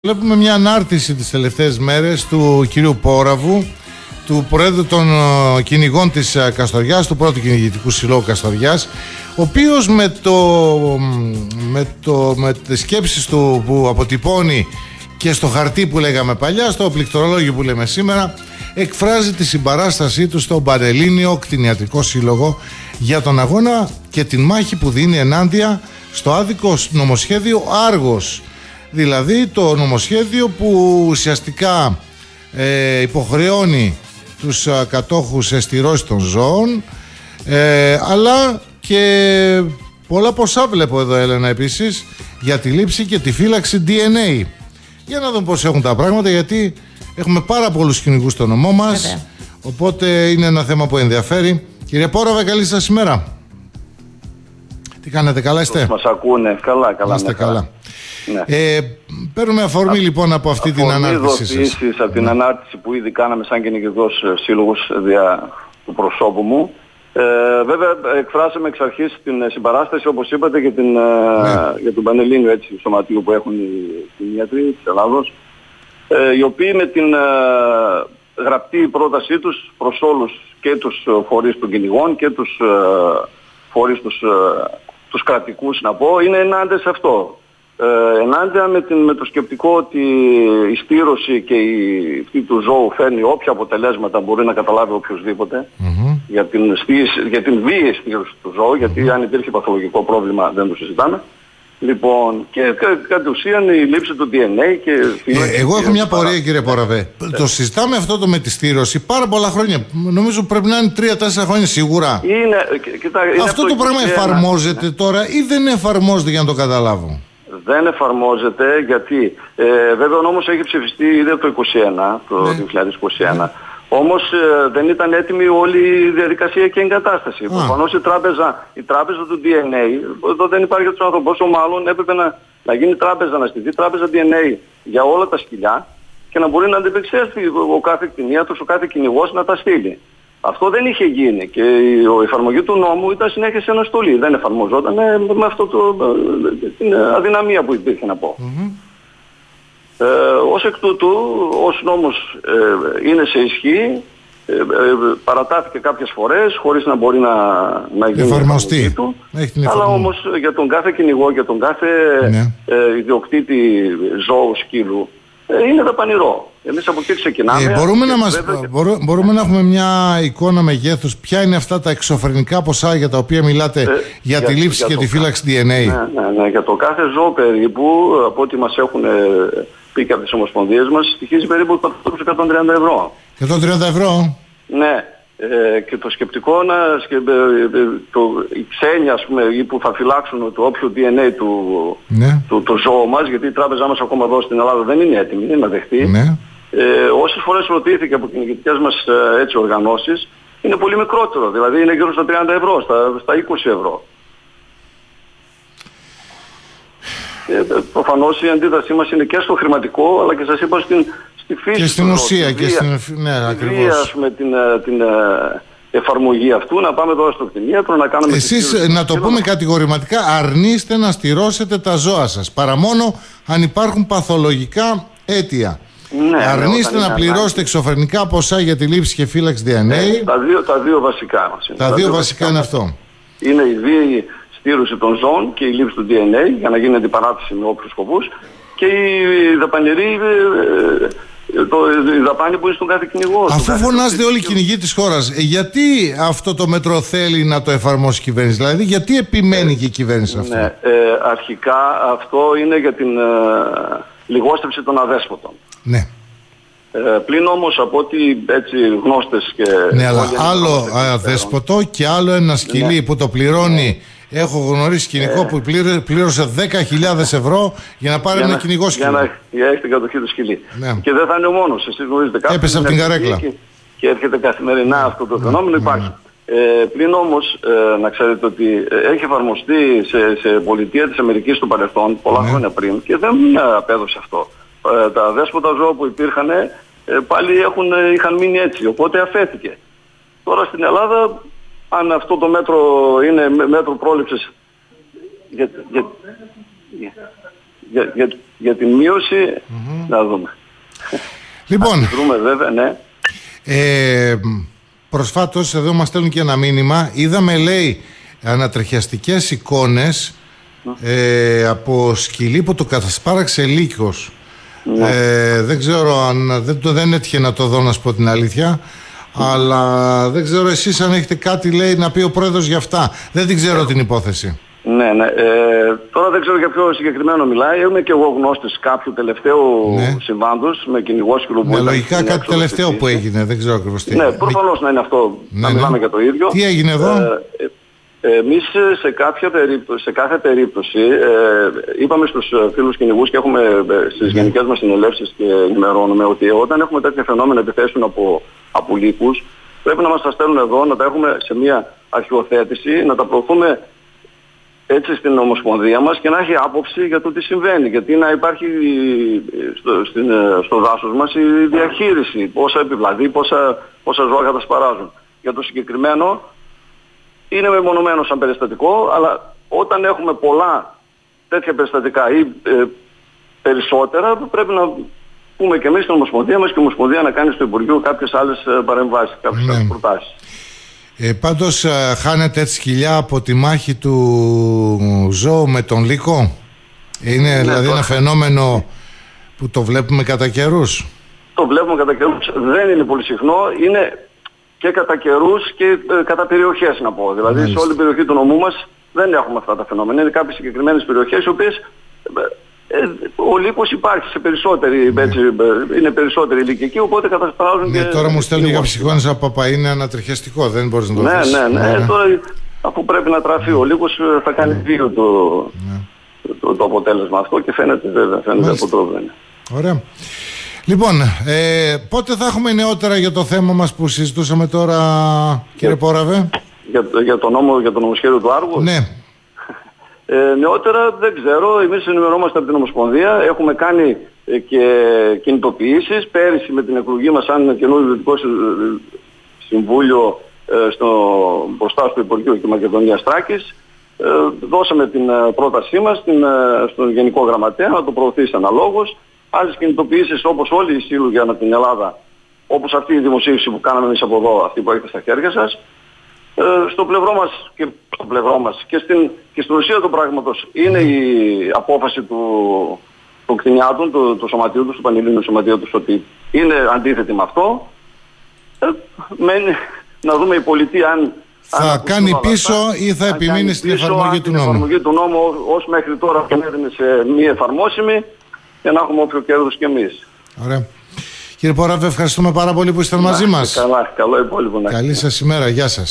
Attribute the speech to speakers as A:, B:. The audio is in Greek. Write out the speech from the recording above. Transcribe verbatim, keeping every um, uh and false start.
A: Βλέπουμε μια ανάρτηση τις τελευταίες μέρες του κυρίου Πόραβου, του Προέδρου των uh, Κυνηγών της uh, Καστοριάς, του πρώτου κυνηγητικού συλλόγου Καστοριάς, ο οποίος με, το, με, το, με τις σκέψεις του που αποτυπώνει και στο χαρτί που λέγαμε παλιά, στο πληκτρολόγιο που λέμε σήμερα, εκφράζει τη συμπαράστασή του στον Πανελλήνιο Κτηνιατρικό Σύλλογο για τον αγώνα και την μάχη που δίνει ενάντια στο άδικο νομοσχέδιο Άργος. Δηλαδή το νομοσχέδιο που ουσιαστικά ε, υποχρεώνει τους α, κατόχους εστηρώσεις των ζώων, ε, αλλά και πολλά ποσά βλέπω εδώ, Έλενα, επίσης για τη λήψη και τη φύλαξη ντι εν έι. Για να δούμε πώς έχουν τα πράγματα, γιατί έχουμε πάρα πολλούς κυνηγούς στο νομό μας. Βέβαια. Οπότε είναι ένα θέμα που ενδιαφέρει. Κύριε Πόραβε, καλή σας ημέρα. Τι κάνετε, καλά είστε?
B: Μας ακούνε, καλά, καλά.
A: Είστε καλά.
B: Ναι.
A: Ε, παίρνουμε αφορμή Α, λοιπόν από αυτή την ανάρτηση σας.
B: Από την ναι. ανάρτηση που ήδη κάναμε σαν κυνηγικός σύλλογος δια του προσώπου μου. Ε, βέβαια εκφράσαμε εξ αρχής την συμπαράσταση, όπως είπατε, για, την, ναι. για τον Πανελλήνιο έτσι, σωματείο που έχουν οι κτηνίατροι της Ελλάδος, ε, οι οποίοι με την ε, γραπτή πρότασή τους προς όλους και τους φορείς των κυνηγών και τους ε, φορείς τους, ε, τους κρατικούς, να πω, είναι ενάντια σε αυτό. Ε, ενάντια με, την, με το σκεπτικό ότι η στήρωση και η αυτή του ζώου φέρνει όποια αποτελέσματα μπορεί να καταλάβει οποιοδήποτε mm-hmm. για την, για την βίαιη στήρωση του ζώου, γιατί mm-hmm. αν υπήρχε παθολογικό πρόβλημα δεν το συζητάμε. Λοιπόν, και κατ' ουσίαν η λήψη του ντι εν έι και...
A: Ε, εγώ έχω μια πορεία, κύριε Πόραβε. Yeah. Το συζητάμε αυτό το με τη στήρωση πάρα πολλά χρόνια. Νομίζω πρέπει να είναι τρία τέσσερα χρόνια σίγουρα.
B: Είναι, κοιτά, είναι
A: αυτό το πράγμα εφαρμόζεται yeah. τώρα ή δεν εφαρμόζεται, για να το καταλάβω?
B: Δεν εφαρμόζεται, γιατί ε, βέβαια ο νόμος έχει ψηφιστεί ήδη από το είκοσι ένα, το ναι. δύο χιλιάδες είκοσι ένα. Ναι. Όμως ε, δεν ήταν έτοιμη όλη η διαδικασία και η εγκατάσταση. Προφανώς η τράπεζα, η τράπεζα του ντι εν έι, εδώ δεν υπάρχει για τους άνθρωπους, όσο μάλλον έπρεπε να, να γίνει τράπεζα, να στηθεί τράπεζα ντι εν έι για όλα τα σκυλιά και να μπορεί να αντιπεξέλθει ο κάθε κτηνίατρος, ο κάθε κυνηγός να τα στείλει. Αυτό δεν είχε γίνει και η εφαρμογή του νόμου ήταν συνέχεια σε αναστολή. Δεν εφαρμοζόταν με αυτό το, την αδυναμία που υπήρχε, να πω. Mm-hmm. Ε, ως εκ τούτου, ως νόμος ε, είναι σε ισχύ, ε, ε, παρατάθηκε κάποιες φορές χωρίς να μπορεί να, να γίνει
A: εφαρμοστεί.
B: Η του, αλλά όμως για τον κάθε κυνηγό, για τον κάθε ναι. ε, ιδιοκτήτη ζώου, σκύλου, ε, είναι δαπανηρό. Εμείς από εκεί ξεκινάμε.
A: Ε, μπορούμε, να μας, και... μπορούμε, μπορούμε να έχουμε μια εικόνα μεγέθους? Ποια είναι αυτά τα εξωφρενικά ποσά για τα οποία μιλάτε ε, για, για τη λήψη για και τη φύλαξη ντι εν έι?
B: Ναι, ναι, ναι, για το κάθε ζώο περίπου, από ό,τι μας έχουν πει και από τις ομοσπονδίες μας, στοιχίζει περίπου εκατόν τριάντα ευρώ.
A: εκατόν τριάντα ευρώ?
B: Ναι. Ε, και το σκεπτικό να, σκε, το, οι ξένοι, ας πούμε, ή που θα φυλάξουν το όποιο ντι εν έι του, ναι. του, του ζώου μας, γιατί η τράπεζά μας ακόμα εδώ στην Ελλάδα δεν είναι έτοιμη να δεχτεί. Ναι. Ε, όσες φορές ρωτήθηκε από κυνηγητικές μας ε, έτσι οργανώσεις, είναι πολύ μικρότερο, δηλαδή είναι γύρω στα τριάντα ευρώ, στα, στα είκοσι ευρώ. Ε, προφανώς η αντίδρασή μας είναι και στο χρηματικό, αλλά και σας είπα στην, στη φύση.
A: Και στην ουσία και στην... Ναι, ακριβώς.
B: Με την, την εφαρμογή αυτού, να πάμε τώρα στο κτηνίατρο, να κάνουμε...
A: Εσείς, να το πούμε κατηγορηματικά, αρνείστε να στηρώσετε τα ζώα σας, παρά μόνο αν υπάρχουν παθολογικά αίτια. Ναι, αρνείστε ναι, να πληρώσετε εξωφρενικά ποσά για τη λήψη και φύλαξη ντι εν έι.
B: Ναι, τα, δύο, τα δύο βασικά μας είναι.
A: Τα, τα δύο, δύο βασικά είναι αυτό.
B: Είναι η βίαιη στήρωση των ζώων και η λήψη του ντι εν έι για να γίνει αντιπαράθεση με όποιους σκοπούς, και η δαπανηρή, το, η δαπάνη που είναι στον κάθε κυνηγό.
A: Αφού φωνάζετε όλοι οι κυνηγοί της χώρας, γιατί αυτό το μέτρο θέλει να το εφαρμόσει η κυβέρνηση? Δηλαδή γιατί επιμένει ε, και η κυβέρνηση αυτό?
B: Ναι, ε, αρχικά αυτό είναι για την ε, λιγόστευση των αδέσποτων.
A: Ναι.
B: Ε, πλην όμως από ό,τι έτσι γνώστες και...
A: Ναι, αλλά άλλο αδέσποτο και άλλο ένα σκυλί ναι. που το πληρώνει. Έχω γνωρίσει κυνηγό ε, που πλήρωσε δέκα χιλιάδες ευρώ για να πάρει για ένα κυνηγό σκυλί.
B: Για να για έχει την κατοχή του σκυλί. Ναι. Και δεν θα είναι ο μόνος. Εσείς γνωρίζετε κάποιον.
A: Έπεσε από την καρέκλα.
B: Και, και έρχεται καθημερινά ναι. αυτό το φαινόμενο. Ναι. Υπάρχει. Ναι. Ε, πλην όμως ε, να ξέρετε ότι έχει εφαρμοστεί σε, σε πολιτεία της Αμερικής του παρελθόν πολλά ναι. χρόνια πριν και δεν απέδωσε αυτό. Ε, τα δέσποτα ζώα που υπήρχαν ε, πάλι έχουν, είχαν μείνει έτσι. Οπότε αφέθηκε. Τώρα στην Ελλάδα, αν αυτό το μέτρο είναι μέτρο πρόληψης για, για, για, για, για, για την μείωση mm-hmm. να δούμε.
A: Λοιπόν,
B: δούμε, βέβαια, ναι.
A: ε, προσφάτως εδώ μας στέλνουν και ένα μήνυμα. Είδαμε, λέει, ανατριχιαστικές εικόνες mm. ε, από σκυλί που το κατασπάραξε λύκος. Mm. ε, δεν ξέρω αν δεν, το, δεν έτυχε να το δω, να σου πω την αλήθεια, mm. αλλά δεν ξέρω εσείς αν έχετε κάτι, λέει, να πει ο πρόεδρος για αυτά. Δεν την ξέρω την υπόθεση.
B: Ναι, ναι. Ε, τώρα δεν ξέρω για ποιο συγκεκριμένο μιλάει. Είμαι και εγώ γνώστης κάποιου τελευταίου ναι. συμβάντος με κυνηγό σκυλού.
A: Ναι, λογικά κάτι τελευταίο που έγινε, δεν ξέρω ακριβώς τι.
B: Ναι, προφανώς να είναι αυτό, ναι, να μιλάμε ναι. για το ίδιο.
A: Τι έγινε εδώ? Ε,
B: ε, εμείς σε, κάποια περίπτωση, σε κάθε περίπτωση ε, είπαμε στους φίλους κυνηγούς και έχουμε ε, στις ναι. γενικές μας συνελεύσεις και ενημερώνουμε ότι όταν έχουμε τέτοια φαινόμενα επιθέσεων από, από λύκους, πρέπει να μας τα στέλνουν εδώ, να τα έχουμε σε μια αρχιοθέτηση, να τα προωθούμε έτσι στην Ομοσπονδία μας και να έχει άποψη για το τι συμβαίνει. Γιατί να υπάρχει στο, στην, στο δάσος μας η διαχείριση, πόσα επιβλαδεί, πόσα, πόσα ζώα κατασπαράζουν. Για το συγκεκριμένο είναι μεμονωμένο σαν περιστατικό, αλλά όταν έχουμε πολλά τέτοια περιστατικά ή ε, περισσότερα, πρέπει να πούμε και εμείς στην Ομοσπονδία μας και η Ομοσπονδία να κάνει στο Υπουργείο κάποιες άλλες παρεμβάσεις, κάποιες ναι. άλλες προτάσεις.
A: Ε, πάντως α, χάνεται έτσι σκυλιά από τη μάχη του ζώου με τον λύκο. Είναι ναι, δηλαδή το... ένα φαινόμενο που το βλέπουμε κατά καιρούς.
B: Το βλέπουμε κατά καιρούς, δεν είναι πολύ συχνό, είναι και κατά καιρούς και ε, κατά περιοχές να πω. Δηλαδή Μάλιστα. σε όλη την περιοχή του νομού μας δεν έχουμε αυτά τα φαινόμενα. Είναι κάποιες συγκεκριμένες περιοχές οι οποίες ε, ε, ο λύκος υπάρχει σε περισσότερη, ναι. έτσι, είναι περισσότερη ηλικιακή, οπότε κατασπαράζουν
A: ναι, και... Τώρα μου στέλνουν για ψυχώνες από παπά, είναι ανατριχιαστικό, δεν μπορείς να το
B: ναι,
A: δεις.
B: Ναι, ναι, ναι. Τώρα αφού πρέπει να τραφεί ο λύκος θα κάνει δύο το, ναι. το, το αποτέλεσμα αυτό και φαίνεται βέβαια, φαίνεται από τρόπο.
A: Ωραία. Λοιπόν, ε, πότε θα έχουμε νεότερα για το θέμα μας που συζητούσαμε τώρα, κύριε Πόραβε?
B: Για, για το νόμο, για το νομοσχέδιο του Άργου.
A: Ναι.
B: Ε, νεότερα δεν ξέρω, εμείς ενημερώνομαστε από την Ομοσπονδία, έχουμε κάνει ε, και κινητοποιήσεις. Πέρυσι με την εκλογή μας σαν καινούριο Διευθυντικό Συμβούλιο ε, στο, μπροστά στο Υπουργείο και Μακεδονίας Θράκης, ε, δώσαμε την ε, πρότασή μας στην, ε, στον Γενικό Γραμματέα να το προωθήσει αναλόγως. Άλλες κινητοποιήσεις όπως όλοι οι σύλλογοι ανά την Ελλάδα, όπως αυτή η δημοσίευση που κάναμε εμείς από εδώ, αυτή που έχετε στα χέρια σας, ε, στο πλευρό μας και στο πλευρό μας και στην, και στην ουσία του πράγματος είναι η απόφαση του, των κτηνιάτων, του, του σωματείου τους, του Πανελλήνιου Σωματείου τους, ότι είναι αντίθετη με αυτό. Ε, μένει να δούμε η πολιτεία αν
A: θα αν κάνει πίσω αυτά, ή θα επιμείνει στην εφαρμογή του νόμου.
B: Στην εφαρμογή του νόμου ως μέχρι τώρα τον έδινε σε μη εφαρμόσιμη, για να έχουμε όποιο κέρδος και εμείς.
A: Ωραία. Κύριε Πόραβε, ευχαριστούμε πάρα πολύ που ήσταν μαζί μας.
B: Καλά, καλό υπόλοιπο.
A: Καλή σας ημέρα. Γεια σας.